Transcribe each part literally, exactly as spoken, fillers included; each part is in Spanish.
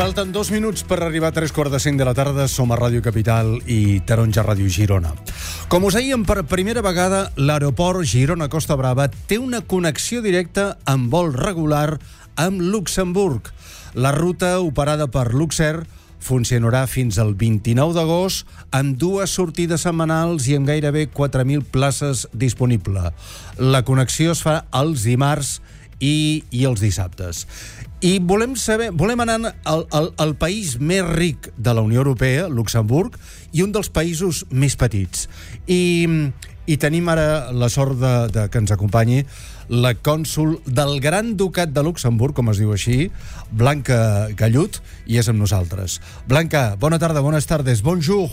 Falten dos minuts per arribar a tres quarts de cinc de la tarda. Som a Ràdio Capital i Taronja Ràdio Girona. Com us dèiem, per primera vegada, l'aeroport Girona-Costa Brava té una connexió directa amb vol regular amb Luxemburg. La ruta, operada per Luxair, funcionarà fins al vint-i-nou d'agost amb dues sortides setmanals i amb gairebé quatre mil places disponibles. La connexió es fa els dimarts i, i els dissabtes. I volem saber, volem anar al, al, al país més ric de la Unió Europea, Luxemburg, i un dels països més petits. I, i tenim ara la sort de, de que ens acompanyi la cònsol del Gran Ducat de Luxemburg, com es diu així, Blanca Gallut, i és amb nosaltres. Blanca, bona tarda, bones tardes, bonjour.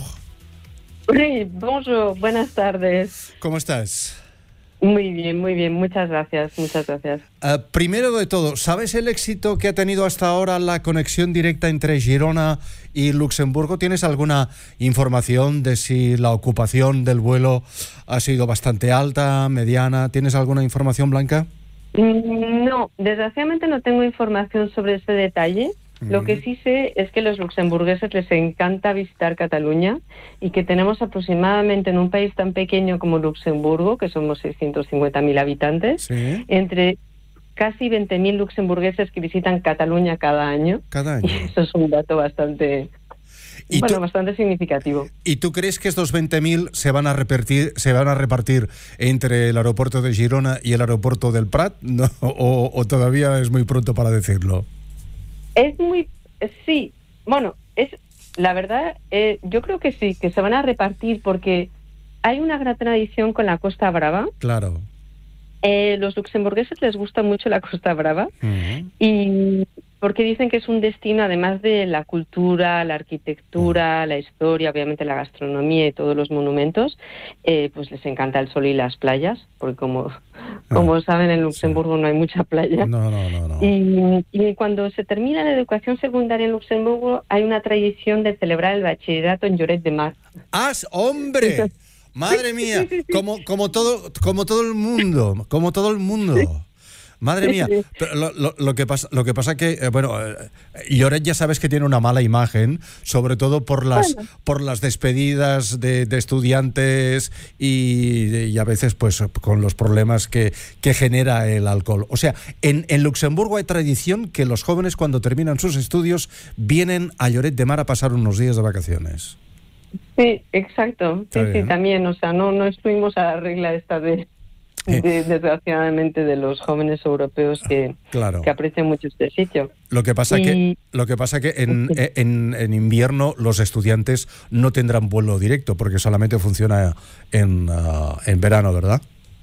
Sí, bonjour, buenas tardes. ¿Cómo estás? Muy bien, muy bien, muchas gracias, muchas gracias. Uh, primero de todo, ¿sabes el éxito que ha tenido hasta ahora la conexión directa entre Girona y Luxemburgo? ¿Tienes alguna información de si la ocupación del vuelo ha sido bastante alta, mediana? ¿Tienes alguna información, Blanca? No, desgraciadamente no tengo información sobre ese detalle. Mm. Lo que sí sé es que a los luxemburgueses les encanta visitar Cataluña y que tenemos aproximadamente en un país tan pequeño como Luxemburgo, que somos seiscientos cincuenta mil habitantes, ¿sí?, entre casi veinte mil luxemburgueses que visitan Cataluña cada año. Cada año. Y eso es un dato bastante... ¿Y bueno, tú, bastante significativo. ¿Y tú crees que estos veinte mil se van a repartir, se van a repartir entre el aeropuerto de Girona y el aeropuerto del Prat? ¿No? ¿O, o todavía es muy pronto para decirlo? Es muy... Sí, bueno, es la verdad, eh, yo creo que sí, que se van a repartir porque hay una gran tradición con la Costa Brava. Claro. Eh, los luxemburgueses les gusta mucho la Costa Brava, uh-huh, y porque dicen que es un destino, además de la cultura, la arquitectura, uh-huh, la historia, obviamente la gastronomía y todos los monumentos, eh, pues les encanta el sol y las playas, porque como, como uh-huh, saben, en Luxemburgo sí, no hay mucha playa. No, no, no, no. Y, y cuando se termina la educación secundaria en Luxemburgo, hay una tradición de celebrar el bachillerato en Lloret de Mar. ¡Ah, hombre! Entonces, madre mía, sí, sí, sí. Como, como, todo, como todo el mundo, como todo el mundo. Sí. Madre mía, pero lo, lo, lo que pasa, lo que pasa que, eh, bueno, eh, Lloret ya sabes que tiene una mala imagen, sobre todo por las, bueno, por las despedidas de, de estudiantes y, y a veces pues con los problemas que, que genera el alcohol. O sea, en, en Luxemburgo hay tradición que los jóvenes cuando terminan sus estudios vienen a Lloret de Mar a pasar unos días de vacaciones. Sí, exacto. Sí, sí, también, o sea, no, no excluimos a la regla esta de... De, desgraciadamente de los jóvenes europeos que, claro, que aprecian mucho este sitio. Lo que pasa y... que lo que pasa que en, en, en invierno los estudiantes no tendrán vuelo directo porque solamente funciona en, uh, en verano, ¿verdad?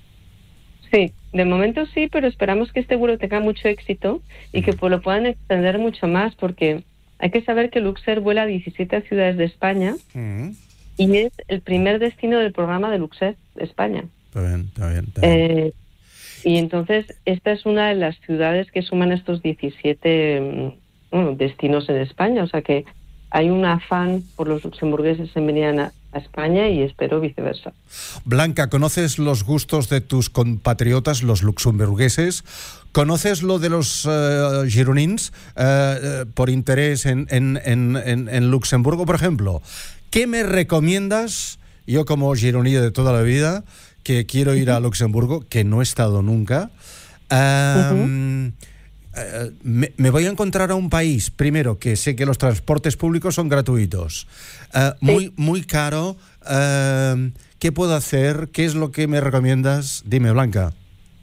Sí, de momento sí, pero esperamos que este vuelo tenga mucho éxito y que pues, lo puedan extender mucho más, porque hay que saber que Luxair vuela a diecisiete ciudades de España, uh-huh, y es el primer destino del programa de Luxair de España. Está bien, está bien, está bien. Eh, y entonces esta es una de las ciudades que suman estos diecisiete bueno, destinos en España, o sea que hay un afán por los luxemburgueses en venir a, a España y espero viceversa. Blanca, ¿conoces los gustos de tus compatriotas, los luxemburgueses? ¿Conoces lo de los uh, gironins uh, por interés en, en, en, en, en Luxemburgo, por ejemplo? ¿Qué me recomiendas, yo como gironí de toda la vida, que quiero ir a Luxemburgo, que no he estado nunca? Um, uh-huh. uh, me, me voy a encontrar a un país, primero, que sé que los transportes públicos son gratuitos, uh, sí, muy, muy caro. Uh, ¿Qué puedo hacer? ¿Qué es lo que me recomiendas? Dime, Blanca.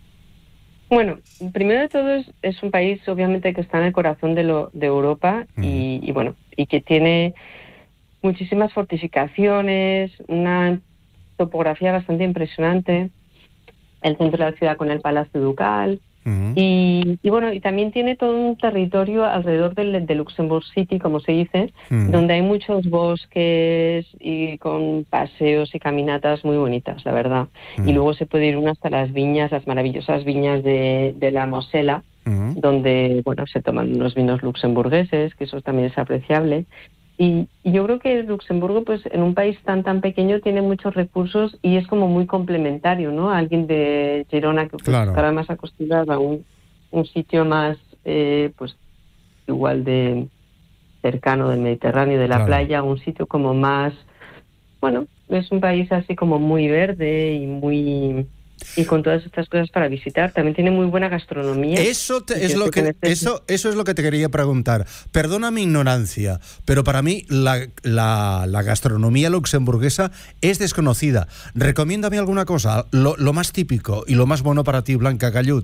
Bueno, primero de todo es, es un país, obviamente, que está en el corazón de, lo, de Europa, uh-huh, y, y bueno, y que tiene muchísimas fortificaciones, una topografía bastante impresionante, el centro de la ciudad con el Palacio Ducal, uh-huh, y, y bueno, y también tiene todo un territorio alrededor del, de Luxembourg City, como se dice, uh-huh, donde hay muchos bosques y con paseos y caminatas muy bonitas, la verdad. Uh-huh. Y luego se puede ir uno hasta las viñas, las maravillosas viñas de, de la Mosela, uh-huh, donde bueno se toman unos vinos luxemburgueses, que eso también es apreciable. Y, y yo creo que Luxemburgo, pues en un país tan tan pequeño, tiene muchos recursos y es como muy complementario, ¿no? Alguien de Girona que pues, claro, estará más acostumbrado a un, un sitio más, eh, pues igual de cercano del Mediterráneo, de la claro. playa, a un sitio como más, bueno, es un país así como muy verde y muy y con todas estas cosas para visitar. También tiene muy buena gastronomía. Eso, te, es lo que, que eso, eso es lo que te quería preguntar. Perdona mi ignorancia, pero para mí la, la, la gastronomía luxemburguesa es desconocida. Recomiéndame alguna cosa, lo, lo más típico y lo más bueno para ti, Blanca Gallut.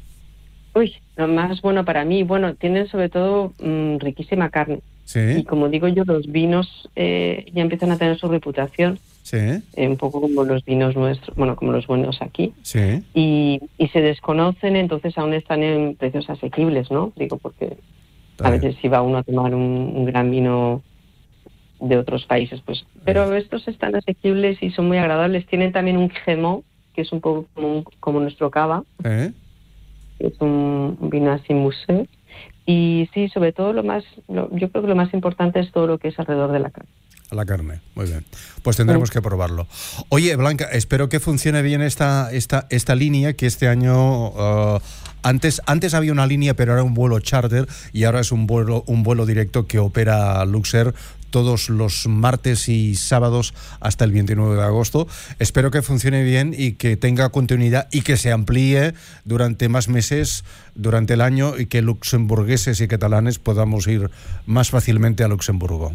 Uy, lo más bueno para mí, bueno, tienen sobre todo mmm, riquísima carne. Sí. Y como digo yo, los vinos eh, ya empiezan a tener su reputación. Sí. Eh, un poco como los vinos nuestros, bueno, como los buenos aquí. Sí. Y, y se desconocen, entonces aún están en precios asequibles, ¿no? Digo, porque Está a veces si va uno a tomar un, un gran vino de otros países, pues... Pero sí. Estos están asequibles y son muy agradables. Tienen también un gemot, que es un poco como, un, como nuestro cava. ¿Eh? Es un vino así musé. Y sí, sobre todo lo más, lo, yo creo que lo más importante es todo lo que es alrededor de la carne. La carne, muy bien. Pues tendremos sí. que probarlo. Oye, Blanca, espero que funcione bien esta, esta, esta línea, que este año... Uh, antes, antes había una línea, pero era un vuelo charter, y ahora es un vuelo, un vuelo directo que opera Luxair todos los martes y sábados hasta el veintinueve de agosto. Espero que funcione bien y que tenga continuidad y que se amplíe durante más meses durante el año y que luxemburgueses y catalanes podamos ir más fácilmente a Luxemburgo.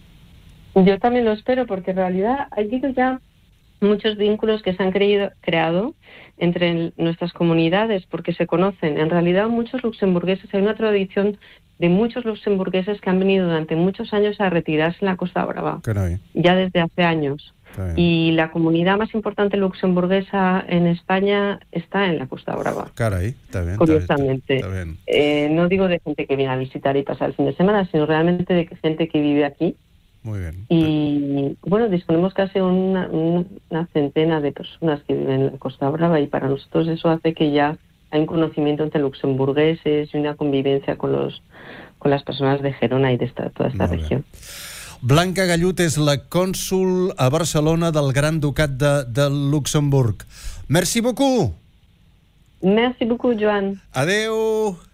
Yo también lo espero, porque en realidad ha habido ya muchos vínculos que se han creído, creado entre el, nuestras comunidades, porque se conocen. En realidad muchos luxemburgueses, hay una tradición de muchos luxemburgueses que han venido durante muchos años a retirarse en la Costa Brava, Caray. ya desde hace años. Y la comunidad más importante luxemburguesa en España está en la Costa Brava. Caray, está bien. Curiosamente. Está bien. Eh, no digo de gente que viene a visitar y pasar el fin de semana, sino realmente de gente que vive aquí. Muy bien. Y bueno, disponemos casi una, una centena de personas que viven en la Costa Brava, y para nosotros eso hace que ya hay un conocimiento entre luxemburgueses y una convivencia con los con las personas de Gerona y de esta, toda esta Molt región. Bé. Blanca Gallut és la cònsol a Barcelona del Gran Ducat de, de Luxemburg. Merci beaucoup. Merci beaucoup, Joan. Adeu.